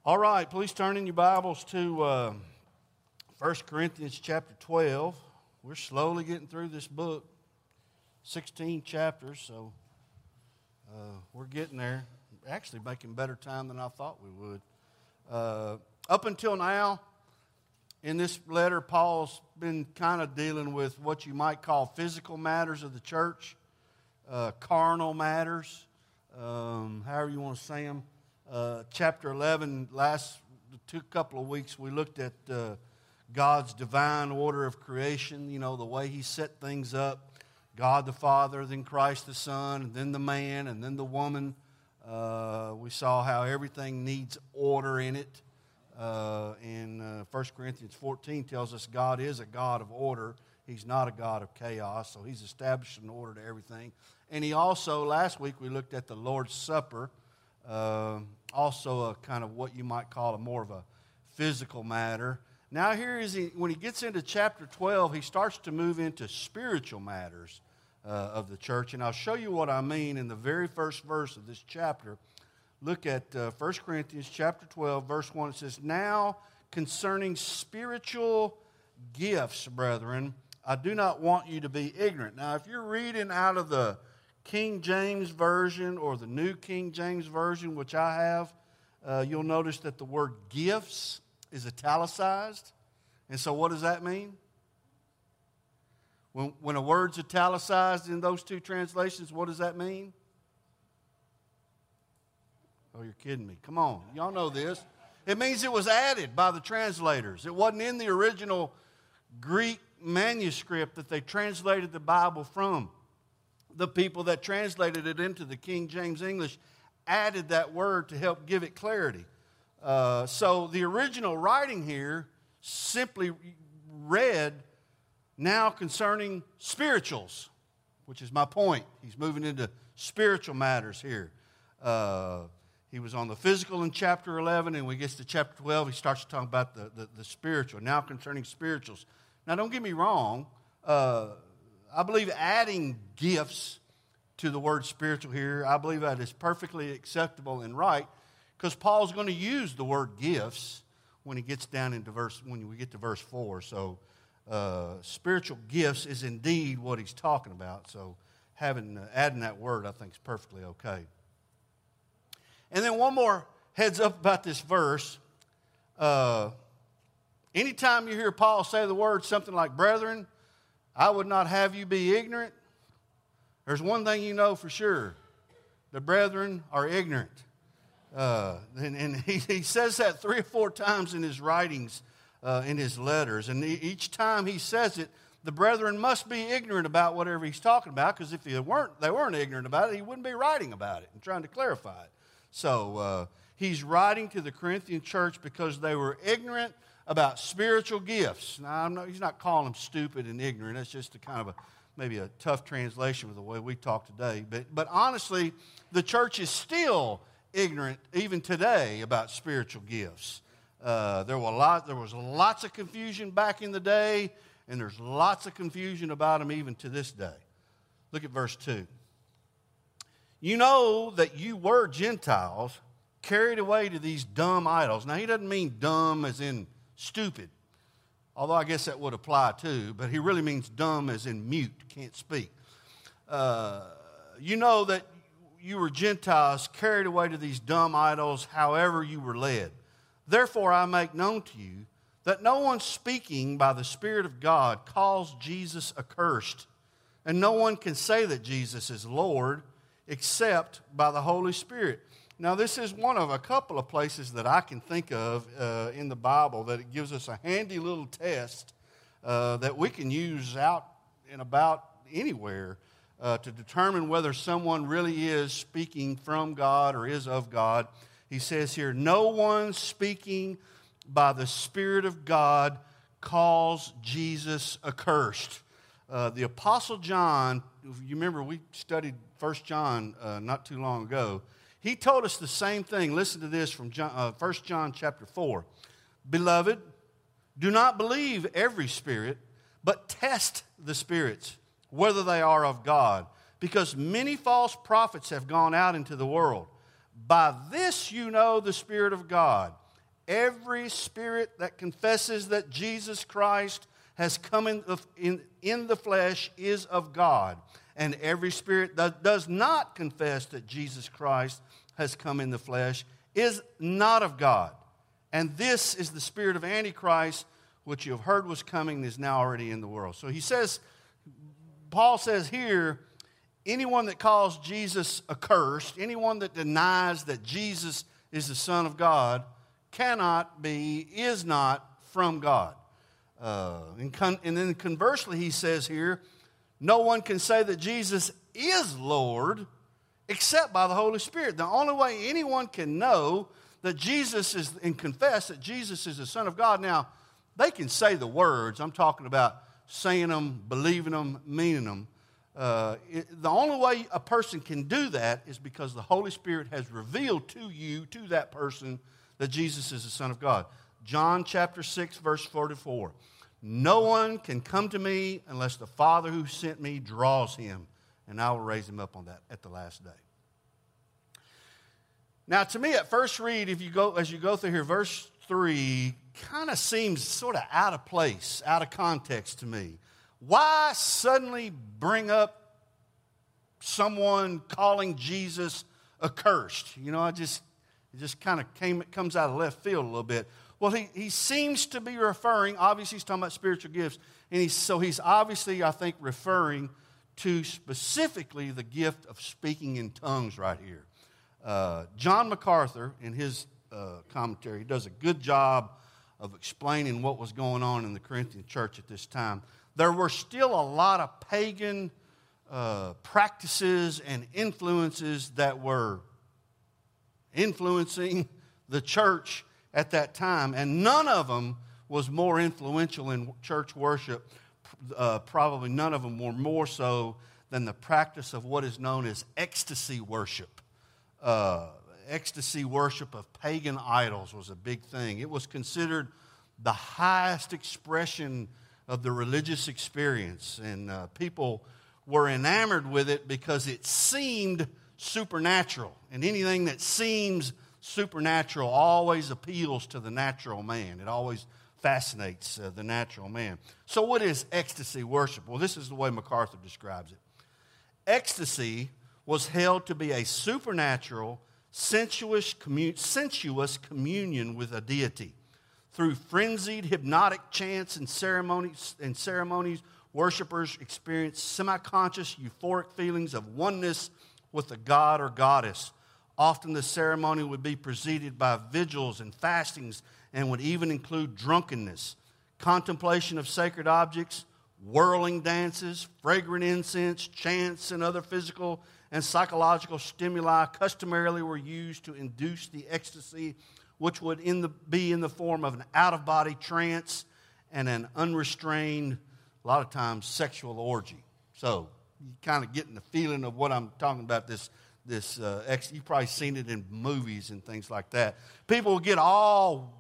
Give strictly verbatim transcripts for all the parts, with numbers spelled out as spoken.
All right, please turn in your Bibles to uh, First Corinthians chapter twelve. We're slowly getting through this book, sixteen chapters, so uh, we're getting there. Actually making better time than I thought we would. Uh, up until now, in this letter, Paul's been kind of dealing with what you might call physical matters of the church, uh, carnal matters, um, however you want to say them. Uh, chapter eleven, last two couple of weeks, we looked at uh, God's divine order of creation, you know, the way He set things up. God the Father, then Christ the Son, and then the man, and then the woman. Uh, we saw how everything needs order in it. Uh, and uh, First Corinthians fourteen tells us God is a God of order. He's not a God of chaos, so He's established an order to everything. And He also, last week we looked at the Lord's Supper, uh, also a kind of what you might call a more of a physical matter. Now here is, he, when he gets into chapter twelve, he starts to move into spiritual matters uh, of the church. And I'll show you what I mean in the very first verse of this chapter. Look at uh, First Corinthians chapter twelve, verse one. It says, "Now concerning spiritual gifts, brethren, I do not want you to be ignorant." Now, if you're reading out of the King James Version or the New King James Version, which I have, uh, you'll notice that the word gifts is italicized. And so what does that mean? When, when a word's italicized in those two translations, what does that mean? Oh, you're kidding me. Come on. Y'all know this. It means it was added by the translators. It wasn't in the original Greek manuscript that they translated the Bible from. The people that translated it into the King James English added that word to help give it clarity. Uh, so the original writing here simply read, "Now concerning spirituals," which is my point. He's moving into spiritual matters here. Uh, he was on the physical in chapter eleven, and when he gets to chapter twelve, he starts to talk about the, the, the spiritual. Now concerning spirituals. Now don't get me wrong. Uh, I believe adding gifts to the word spiritual here, I believe that is perfectly acceptable and right, because Paul's going to use the word gifts when he gets down into verse, when we get to verse four. So uh, spiritual gifts is indeed what he's talking about. So having uh, adding that word, I think, is perfectly okay. And then one more heads up about this verse. Uh, anytime you hear Paul say the word something like "brethren, I would not have you be ignorant," there's one thing you know for sure. The brethren are ignorant. Uh, and and he, he says that three or four times in his writings, uh, in his letters. And each time he says it, the brethren must be ignorant about whatever he's talking about, because if they weren't, they weren't ignorant about it, he wouldn't be writing about it and trying to clarify it. So uh, he's writing to the Corinthian church because they were ignorant about spiritual gifts. Now, I'm not, he's not calling them stupid and ignorant. That's just a kind of a maybe a tough translation with the way we talk today. But but honestly, the church is still ignorant even today about spiritual gifts. Uh, there were a lot. There was lots of confusion back in the day, and there's lots of confusion about them even to this day. Look at verse two. "You know that you were Gentiles, carried away to these dumb idols." Now, he doesn't mean dumb as in stupid, although I guess that would apply too, but he really means dumb as in mute, can't speak. Uh, you know that you were Gentiles, carried away to these dumb idols, however you were led. Therefore I make known to you that no one speaking by the Spirit of God calls Jesus accursed, and no one can say that Jesus is Lord except by the Holy Spirit. Now, this is one of a couple of places that I can think of uh, in the Bible that it gives us a handy little test uh, that we can use out and about anywhere uh, to determine whether someone really is speaking from God or is of God. He says here, "No one speaking by the Spirit of God calls Jesus accursed." Uh, the Apostle John, if you remember, we studied First John uh, not too long ago. He told us the same thing. Listen to this from John, uh, First John chapter four. "Beloved, do not believe every spirit, but test the spirits, whether they are of God, because many false prophets have gone out into the world. By this you know the Spirit of God. every spirit that confesses that Jesus Christ has come in the, in, in the flesh is of God. And every spirit that does not confess that Jesus Christ has come in the flesh is not of God. And this is the spirit of Antichrist, which you have heard was coming and is now already in the world. So he says, Paul says here, anyone that calls Jesus accursed, anyone that denies that Jesus is the Son of God, cannot be, is not from God. Uh, and, con- and then conversely, he says here, no one can say that Jesus is Lord except by the Holy Spirit. The only way anyone can know that Jesus is, and confess that Jesus is the Son of God. Now, they can say the words. I'm talking about saying them, believing them, meaning them. Uh, it, the only way a person can do that is because the Holy Spirit has revealed to you, to that person, that Jesus is the Son of God. John chapter six, verse forty-four. No one can come to me unless the Father who sent me draws him, and I will raise him up on that at the last day. Now, to me, at first read, if you go as you go through here, verse three kind of seems sort of out of place, out of context to me. Why suddenly bring up someone calling Jesus accursed? You know, I just it just kind of came it comes out of left field a little bit. Well, he, he seems to be referring, obviously he's talking about spiritual gifts, and he's, so he's obviously, I think, referring to specifically the gift of speaking in tongues right here. Uh, John MacArthur, in his uh, commentary, does a good job of explaining what was going on in the Corinthian church at this time. There were still a lot of pagan uh, practices and influences that were influencing the church at that time, and none of them was more influential in church worship. Uh, probably none of them were more so than the practice of what is known as ecstasy worship. Uh, ecstasy worship of pagan idols was a big thing. It was considered the highest expression of the religious experience, and uh, people were enamored with it because it seemed supernatural, and anything that seems supernatural always appeals to the natural man. It always fascinates uh, the natural man. So what is ecstasy worship? Well, this is the way MacArthur describes it. Ecstasy was held to be a supernatural, sensuous, commun- sensuous communion with a deity. Through frenzied, hypnotic chants and ceremonies, and ceremonies, worshipers experienced semi-conscious, euphoric feelings of oneness with the god or goddess. Often the ceremony would be preceded by vigils and fastings and would even include drunkenness, contemplation of sacred objects, whirling dances, fragrant incense, chants, and other physical and psychological stimuli customarily were used to induce the ecstasy, which would in the, be in the form of an out-of-body trance and an unrestrained, a lot of times, sexual orgy. So you kind of getting the feeling of what I'm talking about, this This uh, ex- you've probably seen it in movies and things like that. People will get all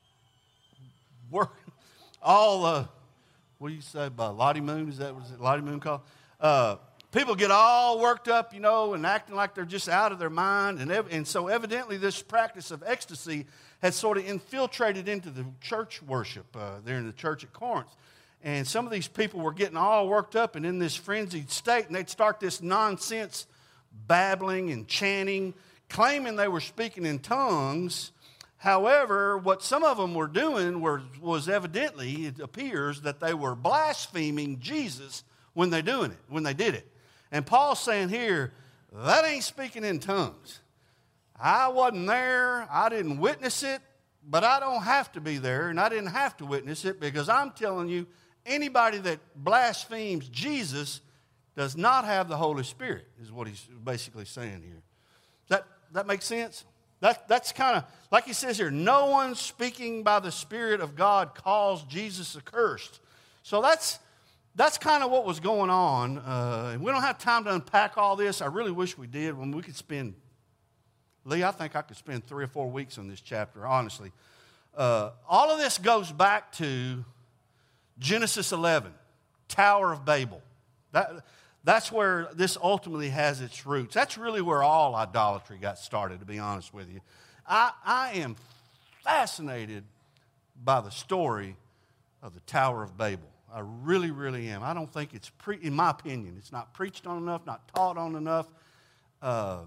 work, all uh, what do you say about Lottie Moon? Is that what is it Lottie Moon called? Uh, people get all worked up, you know, and acting like they're just out of their mind, and ev- and so evidently this practice of ecstasy had sort of infiltrated into the church worship uh, there in the church at Corinth. And some of these people were getting all worked up and in this frenzied state, and they'd start this nonsense babbling and chanting, claiming they were speaking in tongues. However, what some of them were doing were, was evidently, it appears, that they were blaspheming Jesus when they doing it, when they did it. And Paul's saying here, that ain't speaking in tongues. I wasn't there, I didn't witness it, but I don't have to be there, and I didn't have to witness it, because I'm telling you, anybody that blasphemes Jesus does not have the Holy Spirit, is what he's basically saying here. Does that, that make sense? That, that's kind of, like he says here, no one speaking by the Spirit of God calls Jesus accursed. So that's that's kind of what was going on. Uh, and we don't have time to unpack all this. I really wish we did. When we could spend, Lee, I think I could spend three or four weeks on this chapter, honestly. Uh, all of this goes back to Genesis eleven, Tower of Babel. That, that's where this ultimately has its roots. That's really where all idolatry got started, to be honest with you. I, I am fascinated by the story of the Tower of Babel. I really, really am. I don't think it's, pre- in my opinion, it's not preached on enough, not taught on enough. Uh,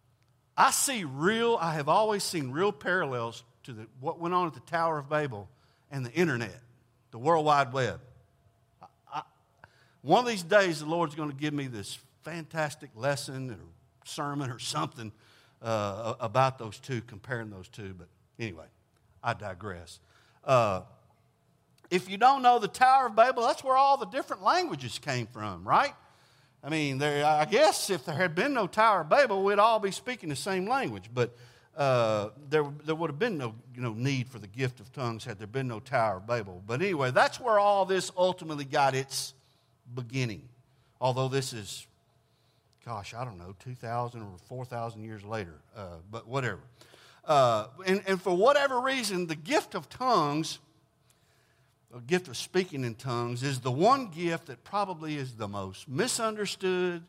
I see real, I have always seen real parallels to the, what went on at the Tower of Babel and the internet, the World Wide Web. I, I, one of these days, the Lord's going to give me this fantastic lesson or sermon or something uh, about those two, comparing those two. But anyway, I digress. Uh, if you don't know the Tower of Babel, that's where all the different languages came from, right? I mean, there, I guess if there had been no Tower of Babel, we'd all be speaking the same language. But uh, there, there would have been no, you know, need for the gift of tongues had there been no Tower of Babel. But anyway, that's where all this ultimately got its beginning. Although this is, gosh, I don't know, two thousand or four thousand years later. Uh, but whatever. Uh, and, and for whatever reason, the gift of tongues, the gift of speaking in tongues, is the one gift that probably is the most misunderstood,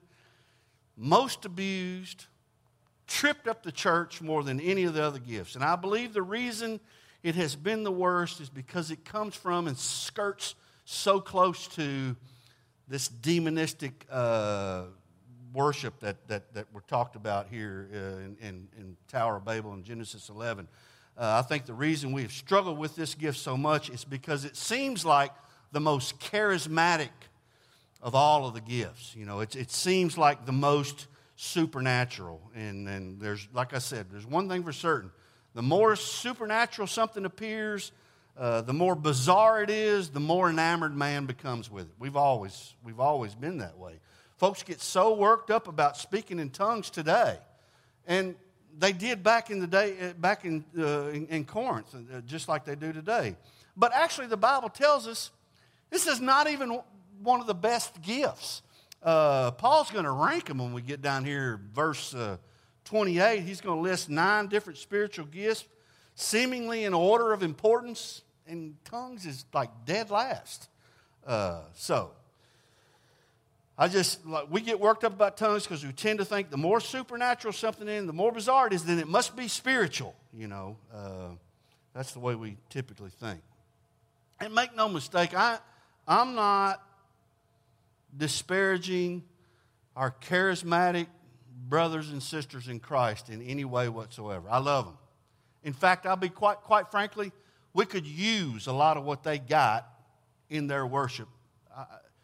most abused, tripped up the church more than any of the other gifts. And I believe the reason it has been the worst is because it comes from and skirts so close to this demonistic uh, worship that, that, that we're talked about here uh, in, in, in Tower of Babel in Genesis eleven. Uh, I think the reason we've struggled with this gift so much is because it seems like the most charismatic of all of the gifts. You know, it, it seems like the most supernatural. And, and there's, like I said, there's one thing for certain. The more supernatural something appears, uh, the more bizarre it is, the more enamored man becomes with it. We've always, we've always been that way. Folks get so worked up about speaking in tongues today. And they did back in the day, back in, uh, in, in Corinth, uh, just like they do today. But actually, the Bible tells us this is not even one of the best gifts. Uh, Paul's going to rank them when we get down here, verse uh, twenty-eight. He's going to list nine different spiritual gifts, seemingly in order of importance, and tongues is like dead last. Uh, so. I just, like, we get worked up about tongues because we tend to think the more supernatural something is, the more bizarre it is, then it must be spiritual, you know. Uh, that's the way we typically think. And make no mistake, I, I'm not disparaging our charismatic brothers and sisters in Christ in any way whatsoever. I love them. In fact, I'll be quite, quite frankly, we could use a lot of what they got in their worship. I,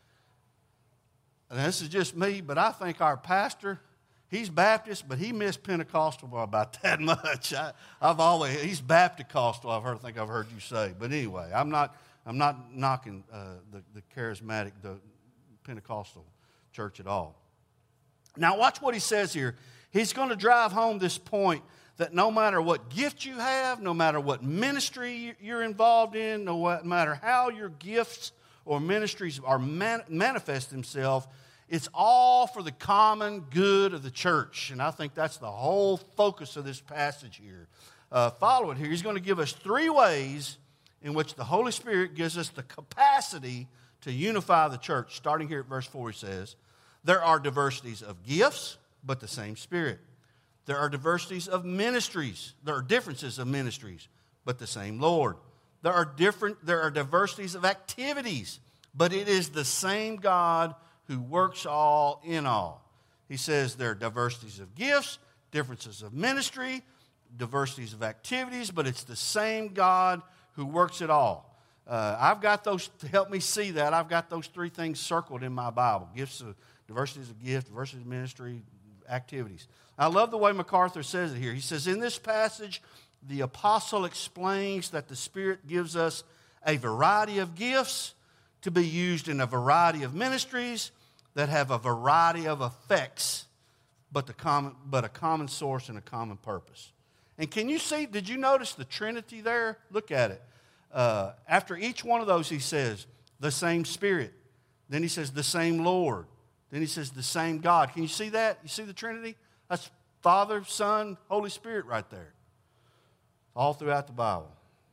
And this is just me, but I think our pastor, he's Baptist, but he missed Pentecostal by about that much. I, I've always, he's Baptist-costal, I've heard, I think I've heard you say. But anyway, I'm not, I'm not knocking uh, the, the charismatic, the Pentecostal church at all. Now watch what he says here. He's going to drive home this point that no matter what gift you have, no matter what ministry you're involved in, no matter how your gifts or ministries are man, manifest themselves, it's all for the common good of the church. And I think that's the whole focus of this passage here. Uh, follow it here. He's going to give us three ways in which the Holy Spirit gives us the capacity to unify the church. Starting here at verse four, he says, there are diversities of gifts, but the same Spirit. There are diversities of ministries. There are differences of ministries, but the same Lord. There are different, there are diversities of activities, but it is the same God who works all in all. He says there are diversities of gifts, differences of ministry, diversities of activities, but it's the same God who works it all. Uh, I've got those, to help me see that, I've got those three things circled in my Bible. Gifts of, diversities of gifts, diversities of ministry, activities. I love the way MacArthur says it here. He says, in this passage, the apostle explains that the Spirit gives us a variety of gifts to be used in a variety of ministries that have a variety of effects, but, the common, but a common source and a common purpose. And can you see, did you notice the Trinity there? Look at it. Uh, after each one of those, he says, the same Spirit. Then he says, the same Lord. Then he says, the same God. Can you see that? You see the Trinity? That's Father, Son, Holy Spirit right there. All throughout the Bible.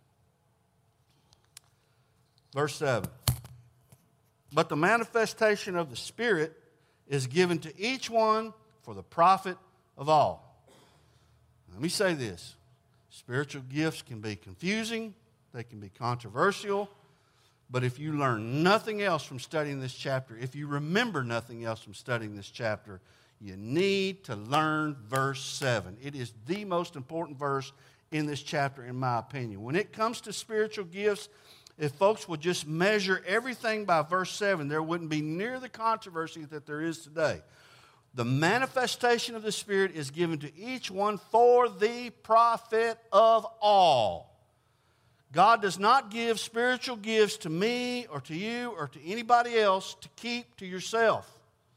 Verse seven. But the manifestation of the Spirit is given to each one for the profit of all. Let me say this. Spiritual gifts can be confusing. They can be controversial. But if you learn nothing else from studying this chapter, if you remember nothing else from studying this chapter, you need to learn verse seven. It is the most important verse in this chapter, in my opinion. When it comes to spiritual gifts, if folks would just measure everything by verse seven, there wouldn't be near the controversy that there is today. The manifestation of the Spirit is given to each one for the profit of all. God does not give spiritual gifts to me or to you or to anybody else to keep to yourself.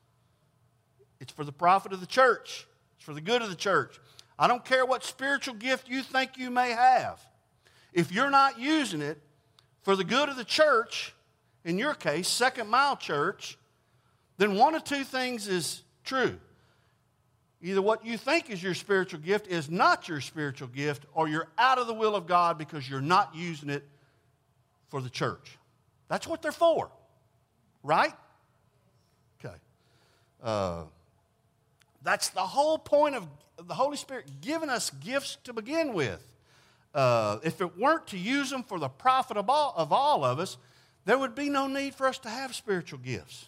It's for the profit of the church. It's for the good of the church. I don't care what spiritual gift you think you may have. If you're not using it for the good of the church, in your case, Second Mile Church, then one of two things is true. Either what you think is your spiritual gift is not your spiritual gift, or you're out of the will of God because you're not using it for the church. That's what they're for, right? Okay. Uh, that's the whole point of the Holy Spirit giving us gifts to begin with. Uh, if it weren't to use them for the profit of all, of all of us, there would be no need for us to have spiritual gifts.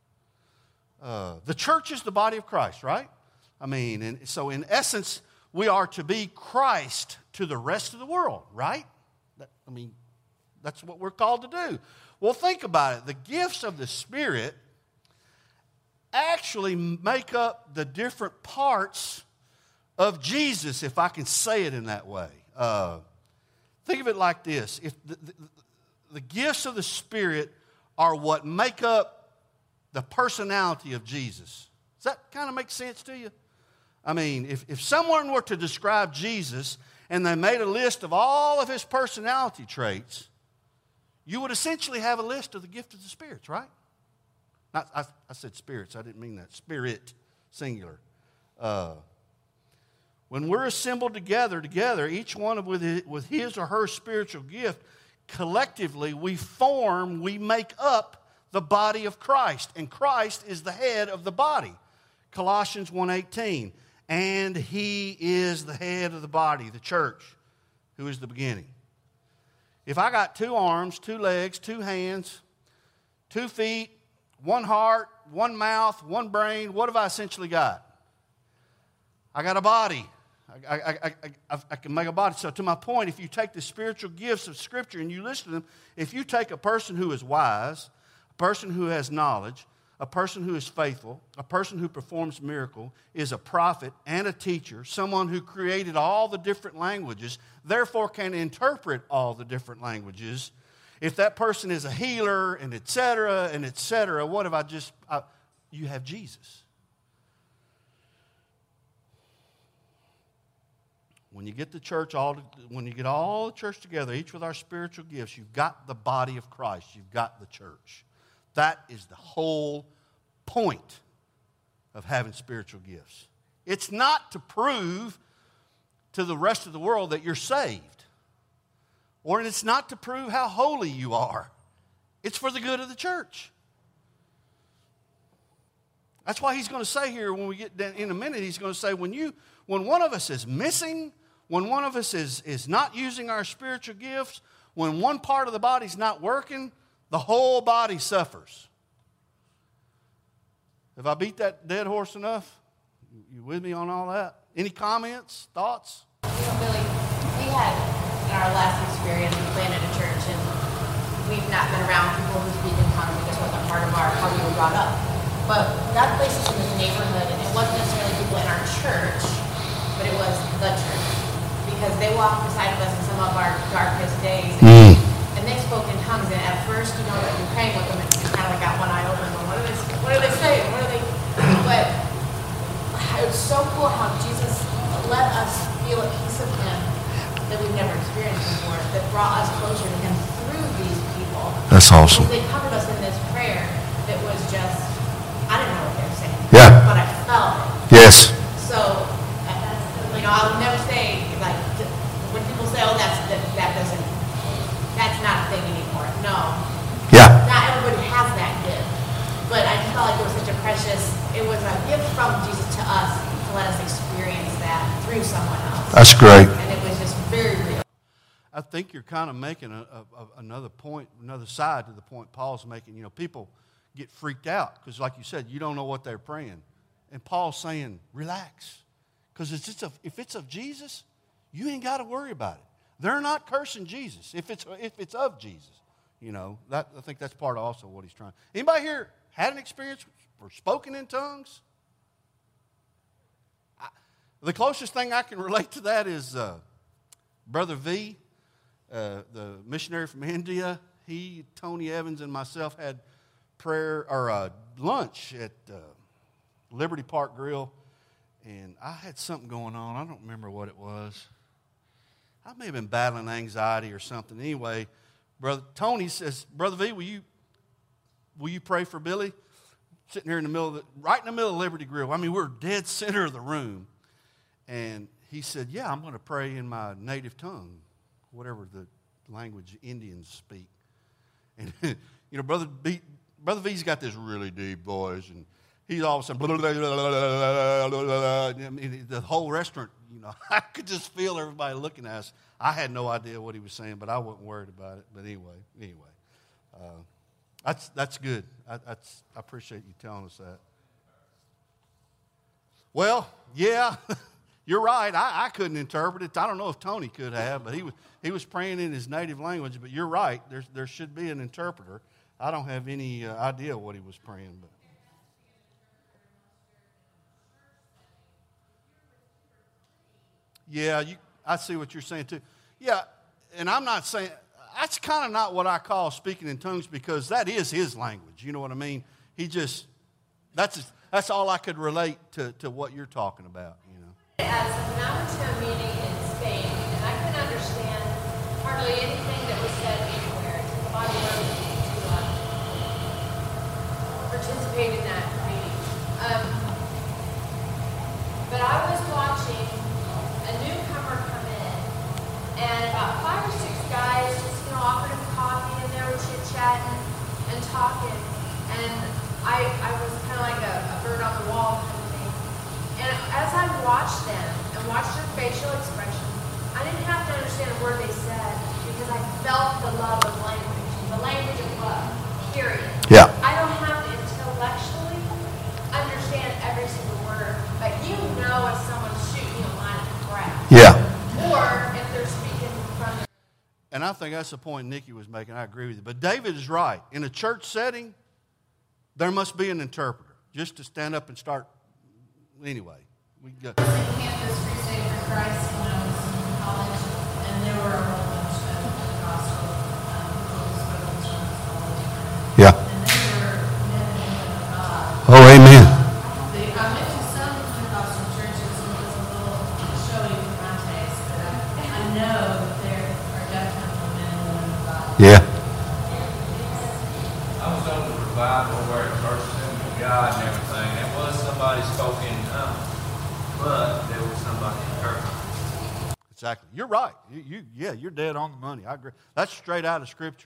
Uh, the church is the body of Christ, right? I mean, and so in essence, we are to be Christ to the rest of the world, right? That, I mean, that's what we're called to do. Well, think about it. The gifts of the Spirit actually make up the different parts of Jesus, if I can say it in that way. Uh, think of it like this. If the, the, the gifts of the Spirit are what make up the personality of Jesus. Does that kind of make sense to you? I mean, if, if someone were to describe Jesus and they made a list of all of his personality traits, you would essentially have a list of the gift of the spirits, right? Not, I, I said spirits. I didn't mean that. Spirit, singular. Uh, when we're assembled together, together, each one with his, with his or her spiritual gift, collectively we form, we make up the body of Christ. And Christ is the head of the body. Colossians one eighteen. And he is the head of the body, the church, who is the beginning. If I got two arms, two legs, two hands, two feet, one heart, one mouth, one brain, what have I essentially got? I got a body. I, I, I, I, I can make a body. So to my point, if you take the spiritual gifts of Scripture and you listen to them, if you take a person who is wise, a person who has knowledge, a person who is faithful, a person who performs miracle, is a prophet and a teacher, someone who created all the different languages, therefore can interpret all the different languages. If that person is a healer and et cetera and et cetera, what have I just, I, you have Jesus. When you get the church all, when you get all the church together, each with our spiritual gifts, you've got the body of Christ. You've got the church. That is the whole point of having spiritual gifts. It's not to prove to the rest of the world that you're saved. Or it's not to prove how holy you are. It's for the good of the church. That's why he's going to say here when we get down in a minute, he's going to say when you, when one of us is missing, when one of us is, is not using our spiritual gifts, when one part of the body's not working, the whole body suffers. Have I beat that dead horse enough? You with me on all that? Any comments, thoughts? You know, Billy, we had, in our last experience, we planted a church, and we've not been around people who speak in tongues. It just wasn't part of our, how we were brought up. But God placed us in this neighborhood, and it wasn't necessarily people in our church, but it was the church. Because they walked beside of us in some of our darkest days. Mm. And they spoke in tongues, and at first, you know, you're praying with them, and you kind of like got one eye open, and what are they, what are they saying? What are they? But it was so cool how Jesus let us feel a piece of Him that we've never experienced before, that brought us closer to Him through these people. That's awesome. They covered us in this prayer that was just, I didn't know what they were saying, Yeah. but I felt it. Yes. So, you know, I would never say, like, when people say, oh, that's, that, that doesn't, that's not a thing anymore. No. Yeah. Not everybody has that gift. But I just felt like it was such a precious, it was a gift from Jesus to us to let us experience that through someone else. That's great. And it was just I think you're kind of making a, a, another point, another side to the point Paul's making. You know, people get freaked out because, like you said, you don't know what they're praying. And Paul's saying, relax. Because if it's of, if it's of Jesus, you ain't got to worry about it. They're not cursing Jesus if it's, if it's of Jesus. You know, that, I think that's part of also what he's trying. Anybody here had an experience or spoken in tongues? I, the closest thing I can relate to that is uh, Brother V. Uh, the missionary from India, he, Tony Evans, and myself had prayer or uh, lunch at uh, Liberty Park Grill, and I had something going on. I don't remember what it was. I may have been battling anxiety or something. Anyway, Brother Tony says, "Brother V, will you will you pray for Billy?" Sitting here in the middle of the, right in the middle of Liberty Grill. I mean, we're dead center of the room, and he said, "Yeah, I'm going to pray in my native tongue." Whatever the language Indians speak. And, you know, Brother B, Brother V's got this really deep voice, and he's all of a sudden, blah, blah, blah, blah, blah, blah. I mean, the whole restaurant, you know, I could just feel everybody looking at us. I had no idea what he was saying, but I wasn't worried about it. But anyway, anyway, uh, that's that's good. I, that's, I appreciate you telling us that. Well, yeah. You're right. I, I couldn't interpret it. I don't know if Tony could have, but he was he was praying in his native language. But you're right. There's there should be an interpreter. I don't have any uh, idea what he was praying, but yeah, you. I see what you're saying too. Yeah, and I'm not saying that's kind of not what I call speaking in tongues because that is his language. You know what I mean? He just that's that's all I could relate to to what you're talking about. You know. As when I went to a meeting in Spain, and I couldn't understand hardly anything that was said anywhere. It took a lot of work to uh, participate in that meeting. Um, but I was watching a newcomer come in, and about five or six guys just, you know, offered him coffee, and they were chit-chatting and talking. And I, I was kind of like a, a bird on the wall. And as I watched them and watched their facial expressions, I didn't have to understand a word they said because I felt the love of language, the language of love, period. Yeah. I don't have to intellectually understand every single word, but you know if someone's shooting a line of crap. Yeah. Or if they're speaking from their... And I think that's the point Nikki was making. I agree with you. But David is right. In a church setting, there must be an interpreter just to stand up and start. Anyway, we got Campus Crusade for Christ when I was in college, and there were a whole bunch of Pentecostal um, people who spoke in tongues all the time. yeah. And they were men and women of God. Oh, amen. They, I went to some Pentecostal churches, and it was a little showy for my taste, but I, I know that there are definitely men and women of God. Yeah. I was on the revival where it first assembled God and everything. It was somebody spoke in tongues, but there was somebody interpreting. Exactly. You're right. You, you, yeah, you're dead on the money. I agree. That's straight out of Scripture.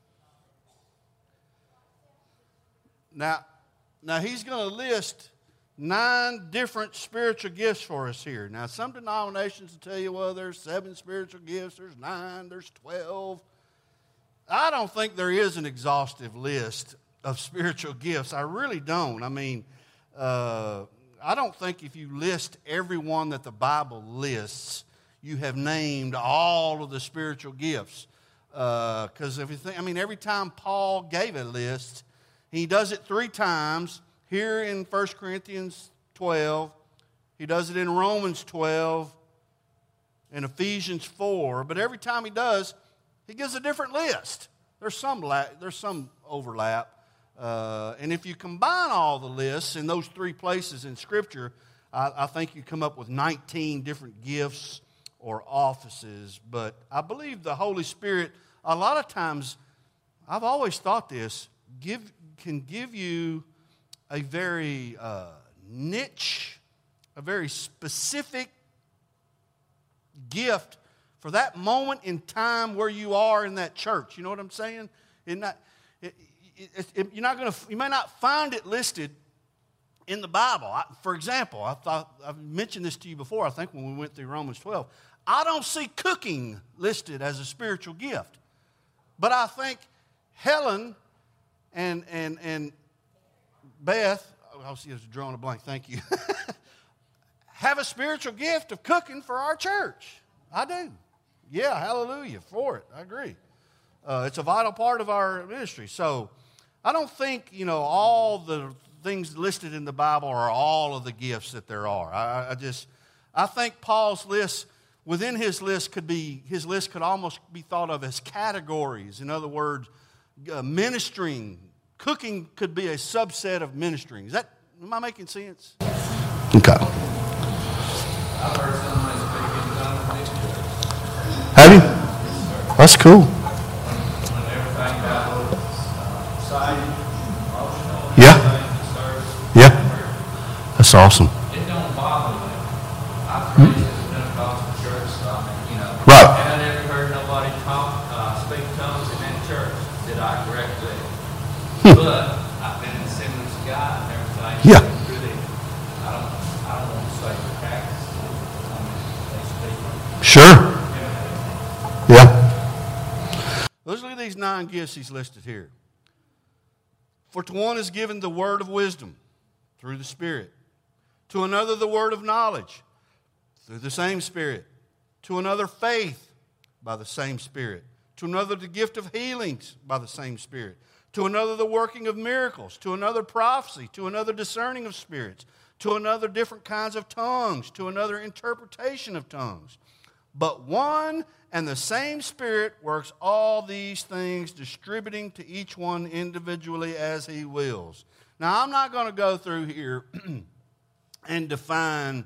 Now, now he's going to list nine different spiritual gifts for us here. Now, some denominations will tell you, well, there's seven spiritual gifts, there's nine, there's twelve. I don't think there is an exhaustive list of spiritual gifts. I really don't. I mean, uh, I don't think if you list every one that the Bible lists, you have named all of the spiritual gifts. Because uh, if you think, I mean, every time Paul gave a list, he does it three times. Here in First Corinthians twelve, he does it in Romans twelve, in Ephesians four. But every time he does, he gives a different list. There's some la- there's some overlap. Uh, and if you combine all the lists in those three places in Scripture, I, I think you come up with nineteen different gifts or offices. But I believe the Holy Spirit, a lot of times, I've always thought this, give can give you a very uh, niche, a very specific gift for that moment in time where you are in that church. You know what I'm saying? In that, it, it, it, you're not going to. You may not find it listed in the Bible. I, for example, I thought I've mentioned this to you before. I think when we went through Romans twelve, I don't see cooking listed as a spiritual gift. But I think Helen and and and Beth, I see it's drawing a blank, thank you, have a spiritual gift of cooking for our church. I do. Yeah, hallelujah for it. I agree. Uh, it's a vital part of our ministry. So I don't think, you know, all the things listed in the Bible are all of the gifts that there are. I, I just, I think Paul's list, within his list could be, his list could almost be thought of as categories. In other words, uh, ministering, cooking could be a subset of ministering. Is that, am I making sense? Okay. I've heard somebody speak in tongues in church. Have you? That's cool. When everything got a little excited, emotional, Yeah. everything disturbed. Yeah. That's awesome. It don't bother me. I've raised in a Pentecostal church, so I mean, you know. Right. And I never heard nobody talk, uh, speak tongues in that church that I correctly. But I've been in the Assemblies of God and everything. Yeah. It's really, I don't, I don't want to say the practice. I mean, they speak. Sure. Yeah. Let's look at these nine gifts he's listed here. For to one is given the word of wisdom through the Spirit. To another the word of knowledge through the same Spirit. To another faith by the same Spirit. To another the gift of healings by the same Spirit. To another the working of miracles. To another prophecy. To another discerning of spirits. To another different kinds of tongues. To another interpretation of tongues. But one and the same Spirit works all these things, distributing to each one individually as He wills. Now, I'm not going to go through here and define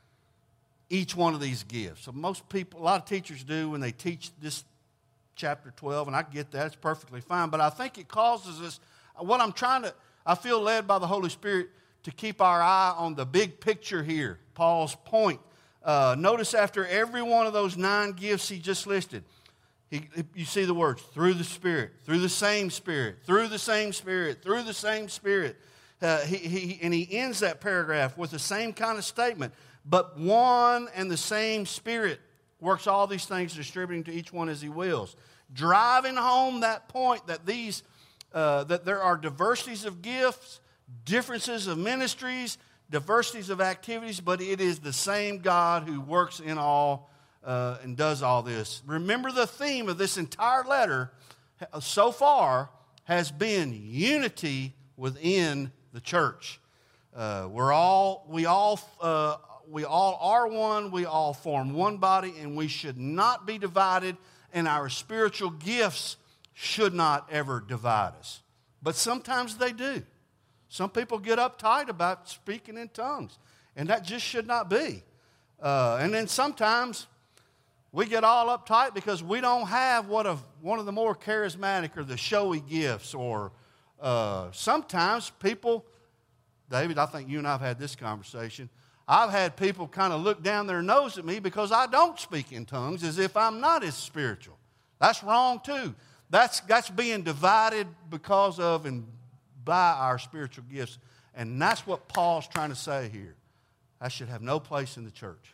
each one of these gifts. So most people, a lot of teachers do when they teach this chapter twelve, and I get that. It's perfectly fine. But I think it causes us, what I'm trying to, I feel led by the Holy Spirit to keep our eye on the big picture here, Paul's point. Uh, notice after every one of those nine gifts he just listed, he, you see the words, through the Spirit, through the same Spirit, through the same Spirit, through the same Spirit. Uh, he, he, and he ends that paragraph with the same kind of statement. But one and the same Spirit works all these things, distributing to each one as He wills. Driving home that point that these, uh, that there are diversities of gifts, differences of ministries, diversities of activities, but it is the same God who works in all uh, and does all this. Remember, the theme of this entire letter so far has been unity within the church. Uh, we're all we all uh, we all are one. We all form one body, and we should not be divided. And our spiritual gifts should not ever divide us. But sometimes they do. Some people get uptight about speaking in tongues, and that just should not be. Uh, and then sometimes we get all uptight because we don't have what of one of the more charismatic or the showy gifts. Or uh, sometimes people, David, I think you and I have had this conversation. I've had people kind of look down their nose at me because I don't speak in tongues, as if I'm not as spiritual. That's wrong too. That's that's being divided because of and by our spiritual gifts. And that's what Paul's trying to say here. That should have no place in the church.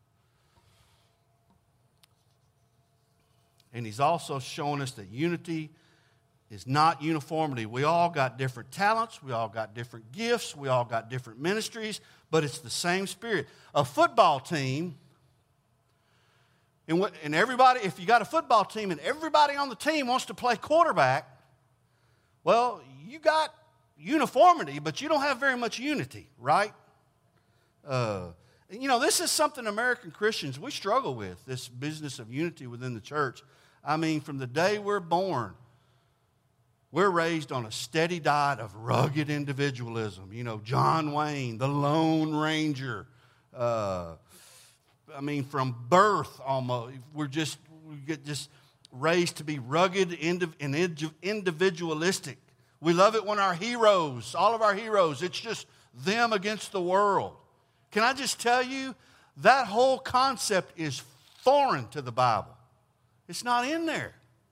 And he's also showing us that unity is not uniformity. We all got different talents. We all got different gifts. We all got different ministries. But it's the same Spirit. A football team, and, what, and everybody, if you got a football team and everybody on the team wants to play quarterback, well, you got uniformity, but you don't have very much unity, right? Uh, you know, this is something American Christians, we struggle with, this business of unity within the church. I mean, from the day we're born, we're raised on a steady diet of rugged individualism. You know, John Wayne, the Lone Ranger. Uh, I mean, from birth almost, we're just, we get just raised to be rugged and individualistic. We love it when our heroes, all of our heroes, it's just them against the world. Can I just tell you, that whole concept is foreign to the Bible. It's not in there.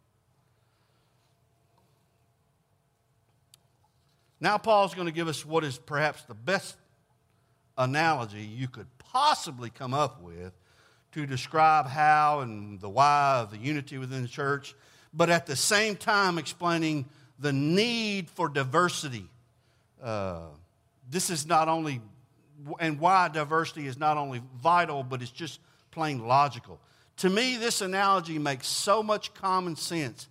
Now Paul's going to give us what is perhaps the best analogy you could possibly come up with to describe how and the why of the unity within the church, but at the same time explaining the need for diversity. Uh, this is not only, and why diversity is not only vital, but it's just plain logical. To me, this analogy makes so much common sense.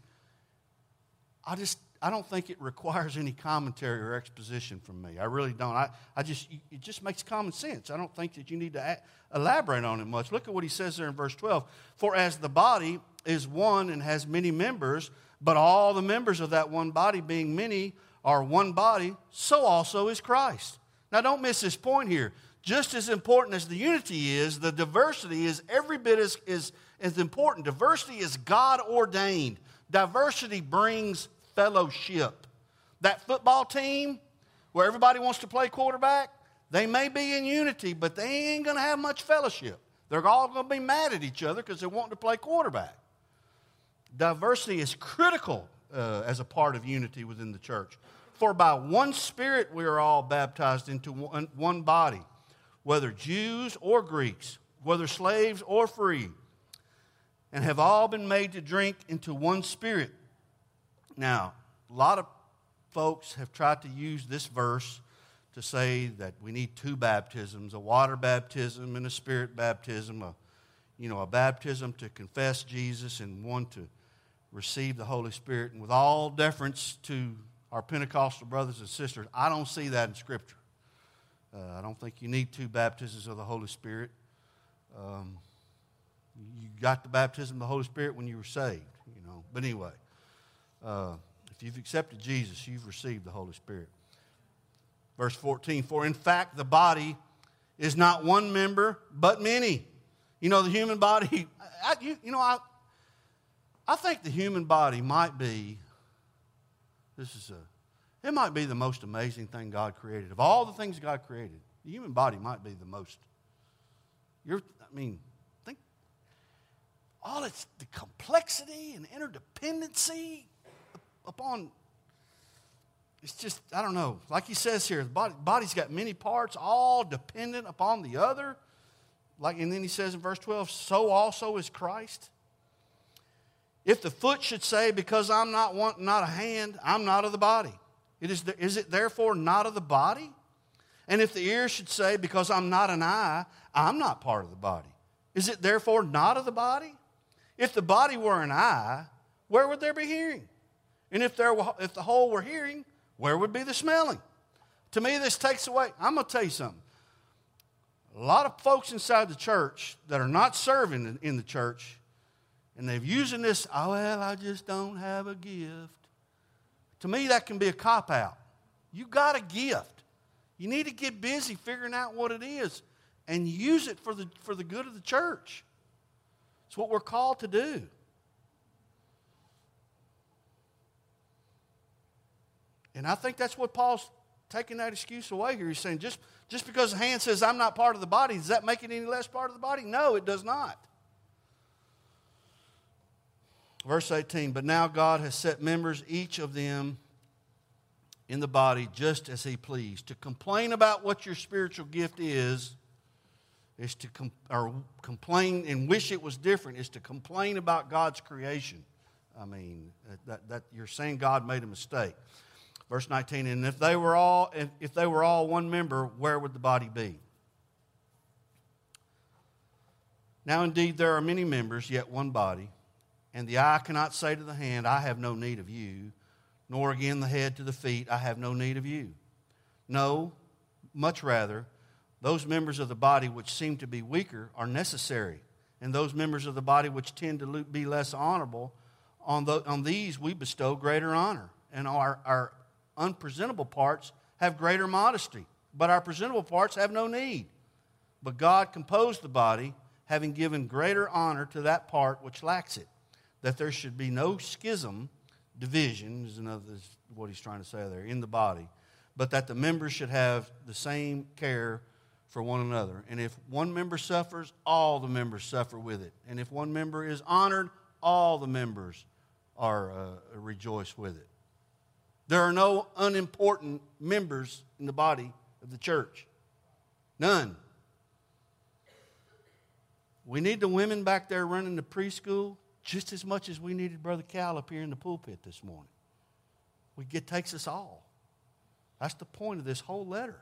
I just, I don't think it requires any commentary or exposition from me. I really don't. I, I just, it just makes common sense. I don't think that you need to add, elaborate on it much. Look at what he says there in verse twelve. For as the body is one and has many members, but all the members of that one body being many are one body, so also is Christ. Now don't miss this point here. Just as important as the unity is, the diversity is every bit as, as, as important. Diversity is God ordained. Diversity brings fellowship. That football team where everybody wants to play quarterback, they may be in unity, but they ain't going to have much fellowship. They're all going to be mad at each other because they want to play quarterback. Diversity is critical uh, as a part of unity within the church. For by one Spirit we are all baptized into one, one body, whether Jews or Greeks, whether slaves or free, and have all been made to drink into one Spirit. Now, a lot of folks have tried to use this verse to say that we need two baptisms, a water baptism and a Spirit baptism, a, you know, a baptism to confess Jesus and one to receive the Holy Spirit. And with all deference to our Pentecostal brothers and sisters, I don't see that in Scripture. Uh, I don't think you need two baptisms of the Holy Spirit. Um, you got the baptism of the Holy Spirit when you were saved, you know. But anyway, uh, if you've accepted Jesus, you've received the Holy Spirit. Verse fourteen, for in fact the body is not one member, but many. You know, the human body, I, you, you know, I, I think the human body might be, this is a, it might be the most amazing thing God created. Of all the things God created, the human body might be the most. You're, I mean, think all its the complexity and interdependency upon. It's just, I don't know. Like he says here, the body, body's got many parts, all dependent upon the other. Like, and then he says in verse twelve, so also is Christ. If the foot should say, because I'm not one, not a hand, I'm not of the body. It is, the, is it therefore not of the body? And if the ear should say, because I'm not an eye, I'm not part of the body. Is it therefore not of the body? If the body were an eye, where would there be hearing? And if there were, if the whole were hearing, where would be the smelling? To me, this takes away. I'm going to tell you something. A lot of folks inside the church that are not serving in, in the church, and they've using this, oh, well, I just don't have a gift. To me, that can be a cop-out. You got a gift. You need to get busy figuring out what it is and use it for the, for the good of the church. It's what we're called to do. And I think that's what Paul's taking that excuse away here. He's saying just, just because the hand says I'm not part of the body, does that make it any less part of the body? No, it does not. Verse eighteen, but now God has set members, each of them, in the body just as he pleased. To complain about what your spiritual gift is, is to com- or complain and wish it was different, is to complain about God's creation. I mean, that, that you're saying God made a mistake. Verse nineteen, and if they were all if, if they were all one member, where would the body be? Now indeed there are many members, yet one body. And the eye cannot say to the hand, I have no need of you, nor again the head to the feet, I have no need of you. No, much rather, those members of the body which seem to be weaker are necessary, and those members of the body which tend to be less honorable, on, the, on these we bestow greater honor, and our, our unpresentable parts have greater modesty, but our presentable parts have no need. But God composed the body, having given greater honor to that part which lacks it, that there should be no schism, division is another is what he's trying to say there, in the body, but that the members should have the same care for one another. And if one member suffers, all the members suffer with it. And if one member is honored, all the members are uh, rejoice with it. There are no unimportant members in the body of the church. None. We need the women back there running the preschool just as much as we needed Brother Cal up here in the pulpit this morning. We, it takes us all. That's the point of this whole letter.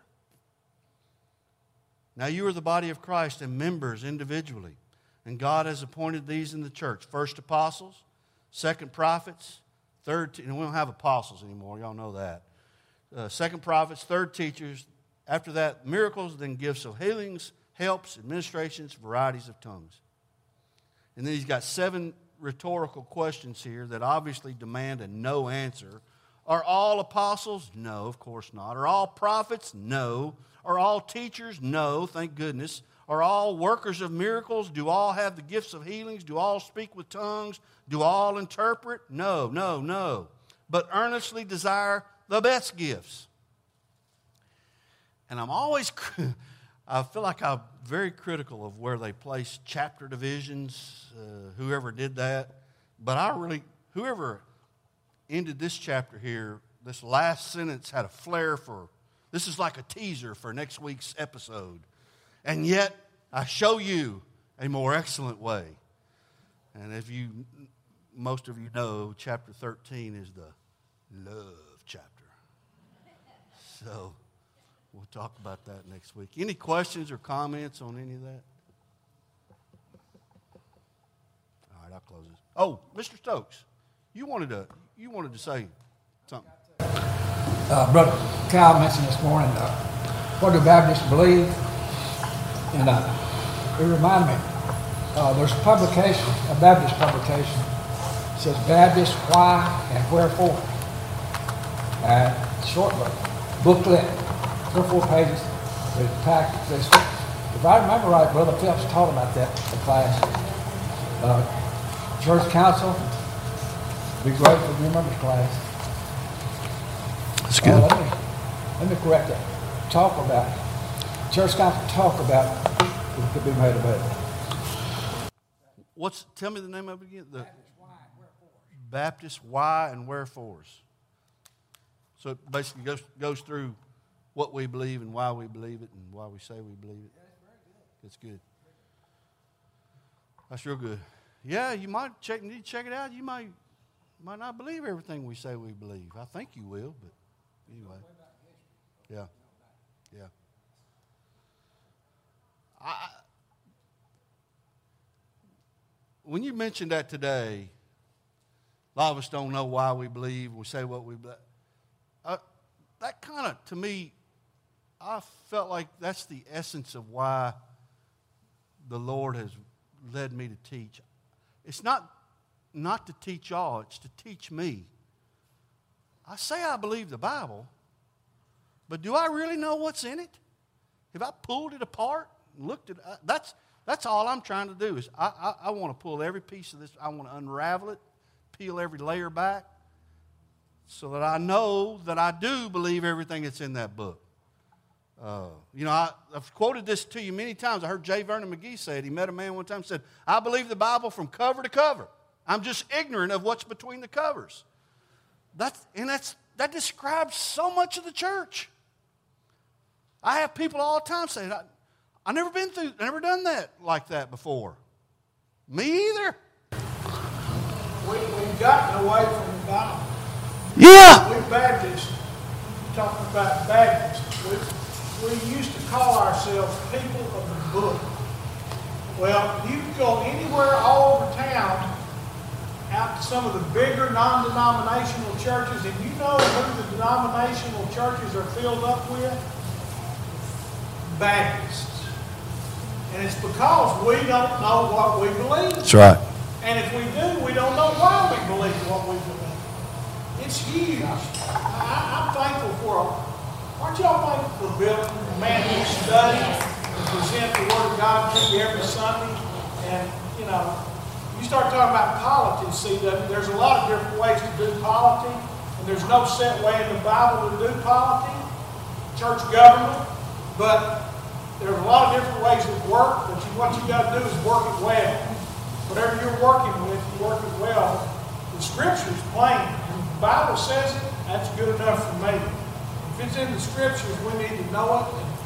Now you are the body of Christ and members individually. And God has appointed these in the church. First apostles, second prophets, third, te- and we don't have apostles anymore, y'all know that. Uh, second prophets, third teachers. After that, miracles, then gifts of healings, helps, administrations, varieties of tongues. And then he's got seven rhetorical questions here that obviously demand a no answer. Are all apostles? No, of course not. Are all prophets? No. Are all teachers? No, thank goodness. Are all workers of miracles? Do all have the gifts of healings? Do all speak with tongues? Do all interpret? No, no, no. But earnestly desire the best gifts. And I'm always, I feel like I'm very critical of where they place chapter divisions, uh, whoever did that. But I really, whoever ended this chapter here, this last sentence had a flair for, this is like a teaser for next week's episode. And yet, I show you a more excellent way. And if you, most of you know, chapter thirteen is the love chapter. So, we'll talk about that next week. Any questions or comments on any of that? All right, I'll close this. Oh, Mister Stokes, you wanted to, you wanted to say something. Uh, Brother Kyle mentioned this morning, uh, what do Baptists believe? And uh, it reminded me, uh, there's a publication, a Baptist publication, it says Baptist Why and Wherefore. And short book, booklet, three or four pages, it's packed. It's, if I remember right, Brother Phelps taught about that in class. Uh, church council, be grateful to your members class. That's good. Uh, let, me, let me correct that. Talk about it. Church council talk about it. It could be made available. What's, tell me the name of it again. The Baptist Why and Wherefores. So it basically goes, goes through what we believe and why we believe it and why we say we believe it. That's good. That's real good. Yeah, you might check, need to check it out. You might, might not believe everything we say we believe. I think you will, but anyway. Yeah. Yeah. I, when you mentioned that today, a lot of us don't know why we believe. We say what we believe. Uh, that kind of, to me, I felt like that's the essence of why the Lord has led me to teach. It's not not to teach y'all, it's to teach me. I say I believe the Bible, but do I really know what's in it? Have I pulled it apart and looked at it? That's, that's all I'm trying to do is I, I, I want to pull every piece of this. I want to unravel it, peel every layer back so that I know that I do believe everything that's in that book. Uh, you know, I, I've quoted this to you many times. I heard J. Vernon McGee say it. He met a man one time and said, I believe the Bible from cover to cover. I'm just ignorant of what's between the covers. That's, and that's, that describes so much of the church. I have people all the time saying, I, I've never been through, never done that like that before. Me either. We, we've gotten away from the Bible. Yeah. We Baptists, talking about Baptists, we, we used to call ourselves people of the book. Well, you can go anywhere all over town, out to some of the bigger non-denominational churches, and you know who the denominational churches are filled up with? Baptists. And it's because we don't know what we believe. That's right. And if we do, we don't know why we believe what we believe. It's huge. I, I'm thankful for, aren't y'all thankful for Bill, the man who studies and present the Word of God to you every Sunday? And, you know, you start talking about politics, see, there's a lot of different ways to do politics, and there's no set way in the Bible to do politics, church government, but there's a lot of different ways that work, but you, what you got to do is work it well. Whatever you're working with, you work it well. The Scripture's plain. If the Bible says it, that's good enough for me. If it's in the Scriptures, we need to know it. And,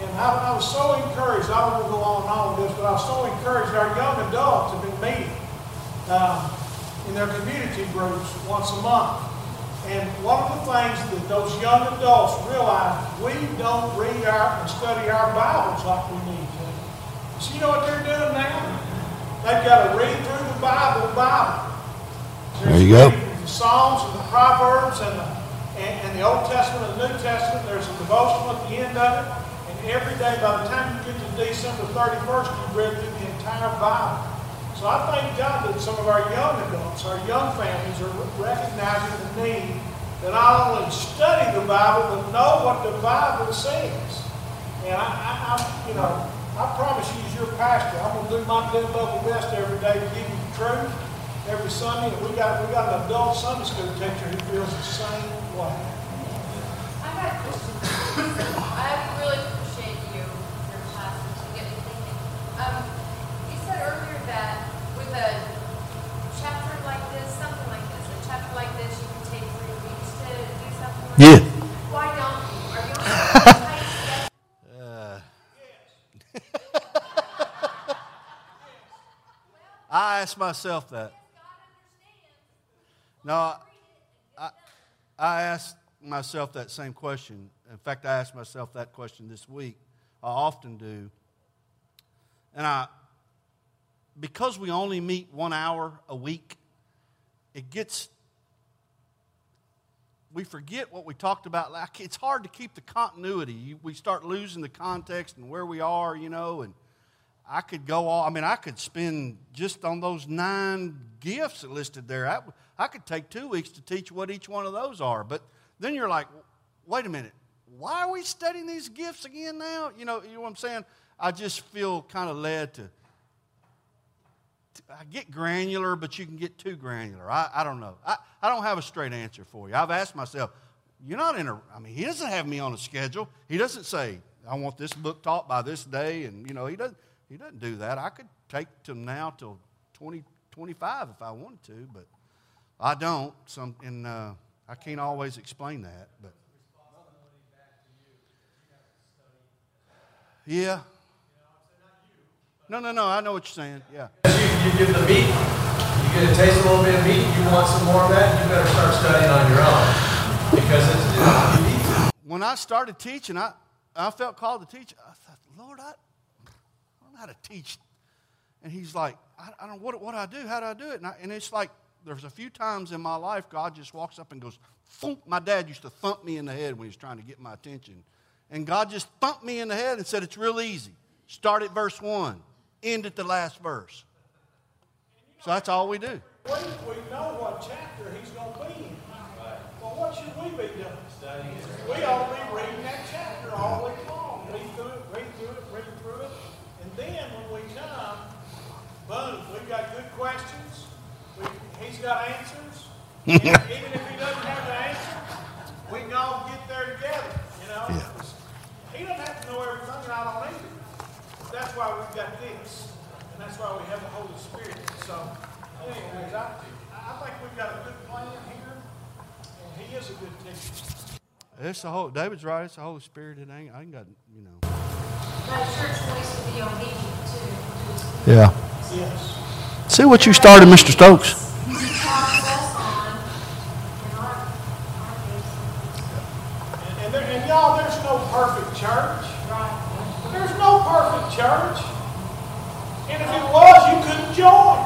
And I, I was so encouraged, I don't want to go on and on with this, but I was so encouraged. Our young adults have been meeting um, in their community groups once a month. And one of the things that those young adults realize, we don't read our and study our Bibles like we need to. So you know what they're doing now? They've got to read through the Bible, Bible. There you go. The Psalms and the Proverbs and the, and, and the Old Testament and the New Testament. There's a devotional at the end of it. And every day, by the time you get to December thirty-first, you've read through the entire Bible. So I thank God that some of our young adults, our young families, are recognizing the need to not only study the Bible, but know what the Bible says. And I, I, I you know, I promise you, as your pastor, I'm going to do my damn level best every day to give you the truth. Every Sunday, and we got we got an adult Sunday school teacher who feels the same way. I got a question. I really appreciate you, your classes, to get me thinking. Um, you said earlier that with a chapter like this, something like this, a chapter like this, you can take three weeks to do something like Yeah. this. Why don't you? Are you on a tight schedule? Uh, I ask myself that. No, I, I asked myself that same question. In fact, I asked myself that question this week. I often do. And I, because we only meet one hour a week, it gets, we forget what we talked about. Like, it's hard to keep the continuity. You, we start losing the context and where we are, you know, and I could go all, I mean, I could spend just on those nine gifts listed there. I, I could take two weeks to teach what each one of those are. But then you're like, wait a minute, why are we studying these gifts again now? You know, you know what I'm saying? I just feel kind of led to, to I get granular, but you can get too granular. I, I don't know. I, I don't have a straight answer for you. I've asked myself, you're not in a, I mean, he doesn't have me on a schedule. He doesn't say, I want this book taught by this day. And, you know, he doesn't, he doesn't do that. I could take them now till twenty twenty-five if I wanted to, but I don't. Some, and uh, I can't always explain that. But yeah. No, no, no. I know what you're saying. Yeah. You, you give the meat, you get a taste a little bit of meat. You want some more of that? You better start studying on your own because it's, it's you need to. When I started teaching, I I felt called to teach. I thought, Lord, I, I don't know how to teach. And He's like, I, I don't know what what do I do. How do I do it? And, I, and it's like there's a few times in my life God just walks up and goes, thump. My dad used to thump me in the head when he was trying to get my attention. And God just thumped me in the head and said, it's real easy. Start at verse one. End at the last verse. So that's all we do. We, we know what chapter he's going to be in. Well, what should we be doing? Studying. We ought to be reading that chapter all week long. Read through it, read through it, read through it. And then when we come, boom, we've got good questions. We, he's got answers. And even if he doesn't have the answer, we can all get there together. You know? Yeah. He doesn't have to know everything, and I don't either. That's why we've got this, and that's why we have the Holy Spirit. So, anyways, I, I think we've got a good plan here, and He is a good teacher. It's the whole. David's right. It's the Holy Spirit. It ain't. I ain't got. You know. That church voice would be obedient to. Yeah. Yes. See what you started, Mister Stokes. And, and, there, and y'all, there's no perfect church. There's no perfect church. And if it was, you couldn't join.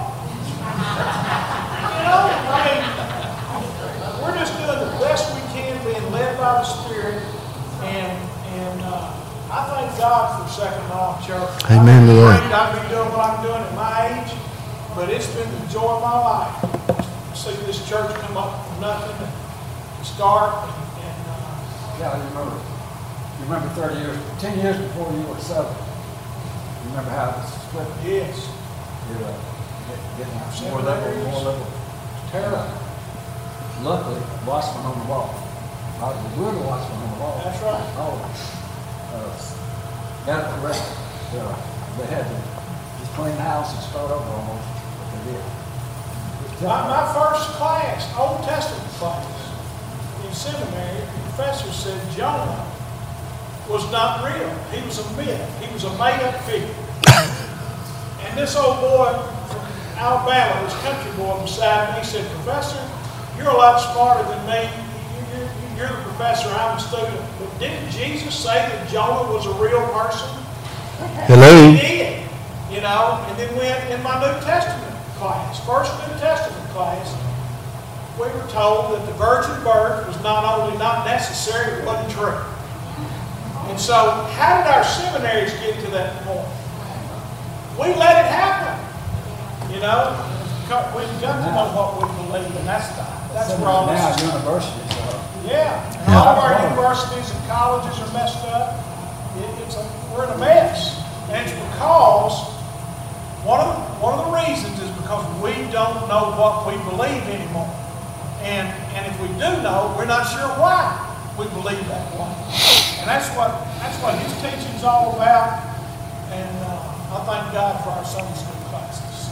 You know, I mean, we're just doing the best we can, being led by the Spirit. And and uh, I thank God for Second Law Church. Amen to that. I'd be doing what I'm doing at my age, but it's been the joy of my life to see this church come up from nothing and start. And, and uh, Yeah, I remember. You remember thirty years, ten years before you were seven. You remember how it was split? yes, You're uh, get- getting Seven more level, years. more level. terrible. Luckily, watchman on the wall. I was a good watchman on the wall. That's right. Oh, uh, got it correct. Uh, they had to just clean the house and start over almost. What they did. My, my first class, Old Testament class, in seminary, the professor said, Jonah, was not real. He was a myth. He was a made-up figure. And this old boy from Alabama, this country boy beside me, he said, Professor, you're a lot smarter than me. You're, you're the professor, I'm a student. But didn't Jesus say that Jonah was a real person? Hello. He did. You know, and then we in my New Testament class, first New Testament class, we were told that the virgin birth was not only not necessary, it wasn't true. And so, how did our seminaries get to that point? We let it happen. You know, we've got to know what we believe, and that's the, that's where all Now this is. universities are. Yeah, and all of our universities and colleges are messed up. It, it's a, we're in a mess, and it's because one of the, one of the reasons is because we don't know what we believe anymore, and and if we do know, we're not sure why we believe that way, and that's what that's what his teaching is all about. And uh, I thank God for our Sunday school classes.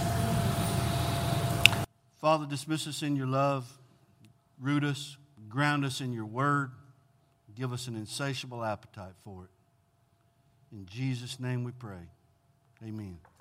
Father, dismiss us in your love, root us, ground us in your word, give us an insatiable appetite for it. In Jesus' name we pray. Amen.